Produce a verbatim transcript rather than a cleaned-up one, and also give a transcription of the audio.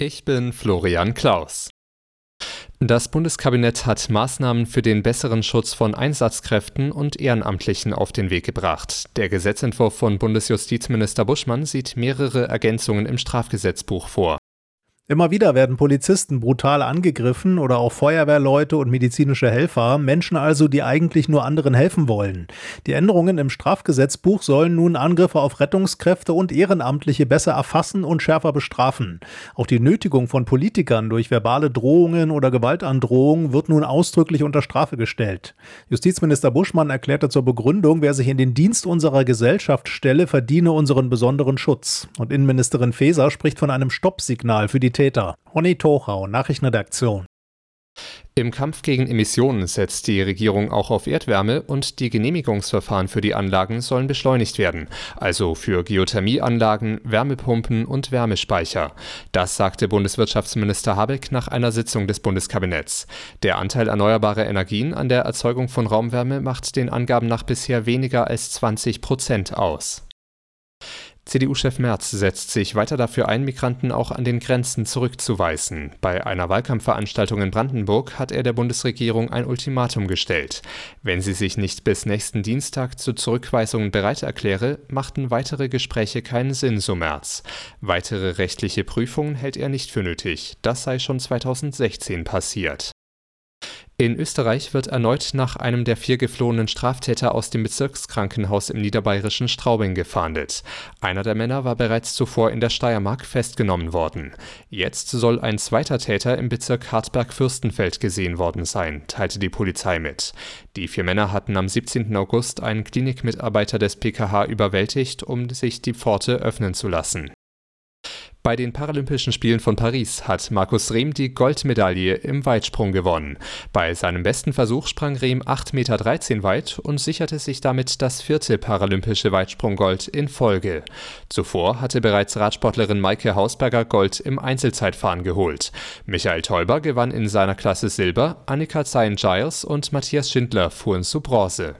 Ich bin Florian Klaus. Das Bundeskabinett hat Maßnahmen für den besseren Schutz von Einsatzkräften und Ehrenamtlichen auf den Weg gebracht. Der Gesetzentwurf von Bundesjustizminister Buschmann sieht mehrere Ergänzungen im Strafgesetzbuch vor. Immer wieder werden Polizisten brutal angegriffen oder auch Feuerwehrleute und medizinische Helfer, Menschen also, die eigentlich nur anderen helfen wollen. Die Änderungen im Strafgesetzbuch sollen nun Angriffe auf Rettungskräfte und Ehrenamtliche besser erfassen und schärfer bestrafen. Auch die Nötigung von Politikern durch verbale Drohungen oder Gewaltandrohungen wird nun ausdrücklich unter Strafe gestellt. Justizminister Buschmann erklärte zur Begründung, wer sich in den Dienst unserer Gesellschaft stelle, verdiene unseren besonderen Schutz. Und Innenministerin Faeser spricht von einem Stoppsignal für die Täter. Ronny Tochau, Nachrichtenredaktion. Im Kampf gegen Emissionen setzt die Regierung auch auf Erdwärme und die Genehmigungsverfahren für die Anlagen sollen beschleunigt werden, also für Geothermieanlagen, Wärmepumpen und Wärmespeicher. Das sagte Bundeswirtschaftsminister Habeck nach einer Sitzung des Bundeskabinetts. Der Anteil erneuerbarer Energien an der Erzeugung von Raumwärme macht den Angaben nach bisher weniger als zwanzig Prozent aus. C D U-Chef Merz setzt sich weiter dafür ein, Migranten auch an den Grenzen zurückzuweisen. Bei einer Wahlkampfveranstaltung in Brandenburg hat er der Bundesregierung ein Ultimatum gestellt. Wenn sie sich nicht bis nächsten Dienstag zu Zurückweisungen bereit erkläre, machten weitere Gespräche keinen Sinn, so Merz. Weitere rechtliche Prüfungen hält er nicht für nötig. Das sei schon zweitausendsechzehn passiert. In Österreich wird erneut nach einem der vier geflohenen Straftäter aus dem Bezirkskrankenhaus im niederbayerischen Straubing gefahndet. Einer der Männer war bereits zuvor in der Steiermark festgenommen worden. Jetzt soll ein zweiter Täter im Bezirk Harzberg-Fürstenfeld gesehen worden sein, teilte die Polizei mit. Die vier Männer hatten am siebzehnten August einen Klinikmitarbeiter des P K H überwältigt, um sich die Pforte öffnen zu lassen. Bei den Paralympischen Spielen von Paris hat Markus Rehm die Goldmedaille im Weitsprung gewonnen. Bei seinem besten Versuch sprang Rehm acht Komma dreizehn Meter weit und sicherte sich damit das vierte paralympische Weitsprunggold in Folge. Zuvor hatte bereits Radsportlerin Maike Hausberger Gold im Einzelzeitfahren geholt. Michael Teuber gewann in seiner Klasse Silber, Annika Zeyen-Giles und Matthias Schindler fuhren zu Bronze.